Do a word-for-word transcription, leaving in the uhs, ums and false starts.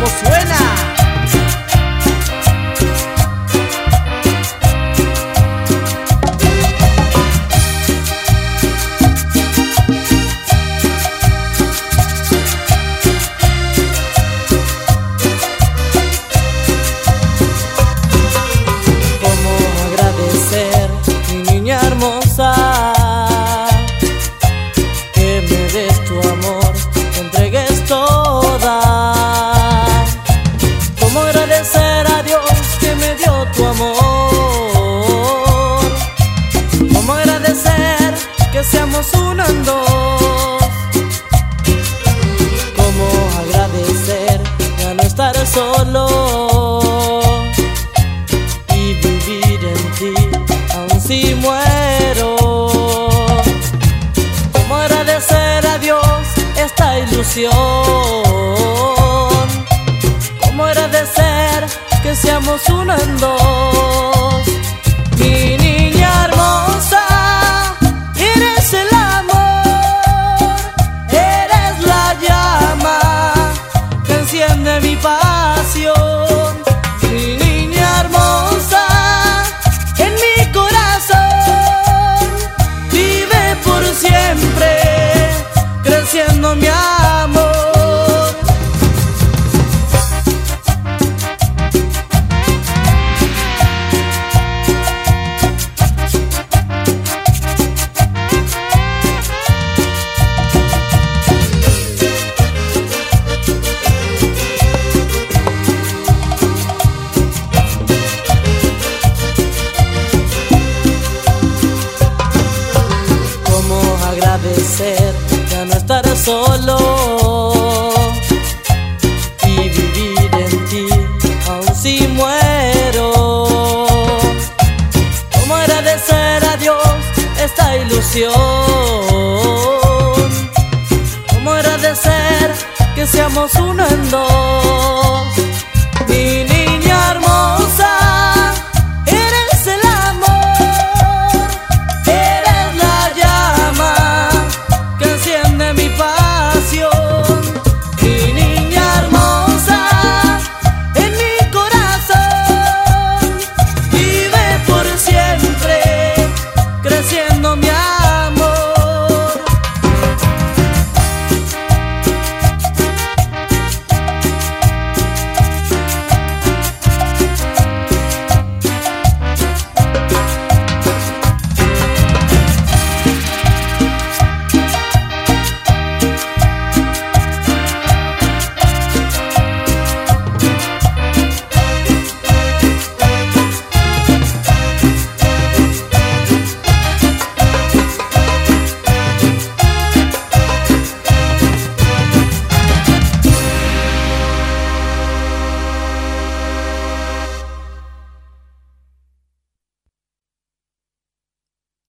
como suena. Que me des tu amor, te entregues toda. Cómo agradecer a Dios que me dio tu amor. Cómo agradecer que seamos uno en dos. Cómo agradecer ya no estar solo y vivir en ti aun si muero. Cómo agradecer a Dios esta ilusión. Cómo agradecer que seamos uno en dos. Mi niña hermosa, eres el amor, eres la llama que enciende mi pasión. Mi niña hermosa, siempre creciendo mi amor.